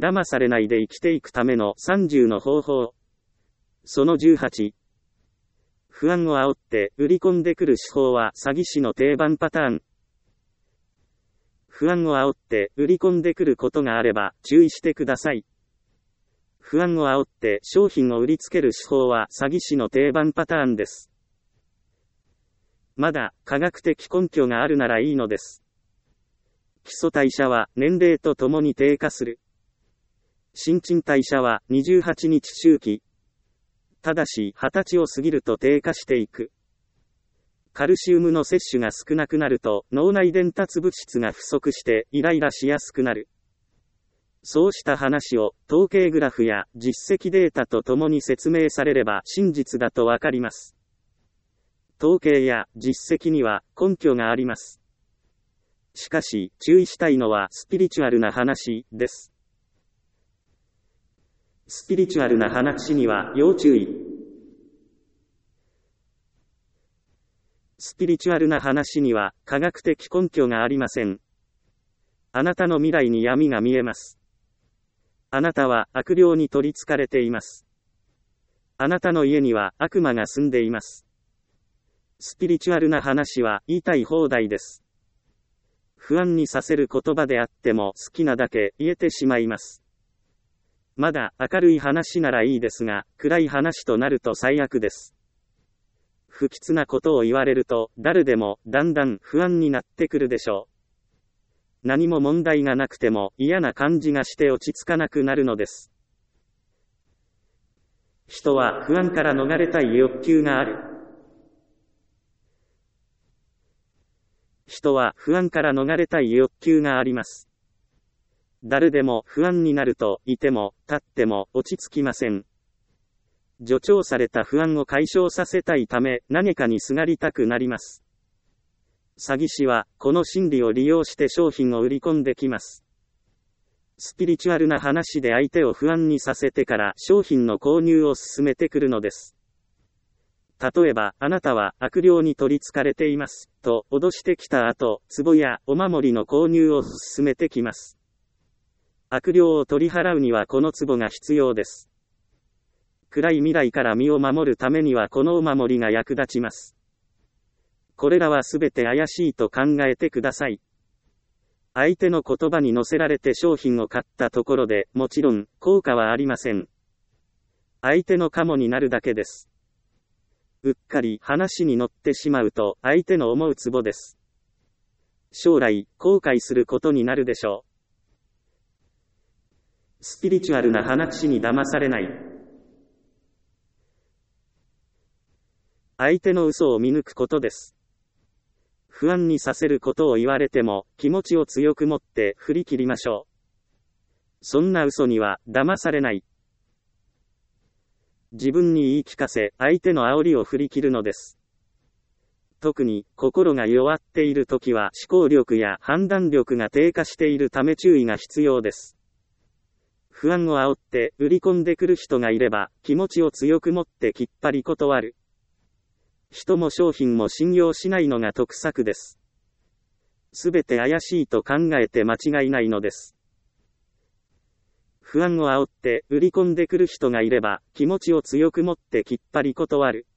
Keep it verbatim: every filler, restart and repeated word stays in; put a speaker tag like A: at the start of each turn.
A: 騙されないで生きていくためのさんじゅうの方法。そのじゅうはち。不安を煽って売り込んでくる手法は詐欺師の定番パターン。不安を煽って売り込んでくることがあれば注意してください。不安を煽って商品を売りつける手法は詐欺師の定番パターンです。まだ科学的根拠があるならいいのです。基礎代謝は年齢とともに低下する。新陳代謝はにじゅうはちにち周期。ただしはたちを過ぎると低下していく。カルシウムの摂取が少なくなると脳内伝達物質が不足してイライラしやすくなる。そうした話を統計グラフや実績データとともに説明されれば真実だとわかります。統計や実績には根拠があります。しかし注意したいのはスピリチュアルな話です。スピリチュアルな話には要注意。スピリチュアルな話には科学的根拠がありません。あなたの未来に闇が見えます。あなたは悪霊に取り憑かれています。あなたの家には悪魔が住んでいます。スピリチュアルな話は言いたい放題です。不安にさせる言葉であっても好きなだけ言えてしまいます。まだ明るい話ならいいですが、暗い話となると最悪です。不吉なことを言われると、誰でもだんだん不安になってくるでしょう。何も問題がなくても嫌な感じがして落ち着かなくなるのです。人は不安から逃れたい欲求がある。人は不安から逃れたい欲求があります。誰でも不安になると、いても立っても落ち着きません。助長された不安を解消させたいため、何かにすがりたくなります。詐欺師は、この心理を利用して商品を売り込んできます。スピリチュアルな話で相手を不安にさせてから商品の購入を勧めてくるのです。例えば、あなたは悪霊に取り憑かれています、と脅してきた後、壺やお守りの購入を勧めてきます。悪霊を取り払うにはこの壺が必要です。暗い未来から身を守るためにはこのお守りが役立ちます。これらはすべて怪しいと考えてください。相手の言葉に乗せられて商品を買ったところで、もちろん、効果はありません。相手のカモになるだけです。うっかり話に乗ってしまうと、相手の思うツボです。将来、後悔することになるでしょう。スピリチュアルな話に騙されない。相手の嘘を見抜くことです。不安にさせることを言われても、気持ちを強く持って振り切りましょう。そんな嘘には騙されない。自分に言い聞かせ、相手の煽りを振り切るのです。特に、心が弱っているときは思考力や判断力が低下しているため注意が必要です。不安を煽って売り込んでくる人がいれば、気持ちを強く持ってきっぱり断る。人も商品も信用しないのが得策です。すべて怪しいと考えて間違いないのです。不安を煽って売り込んでくる人がいれば、気持ちを強く持ってきっぱり断る。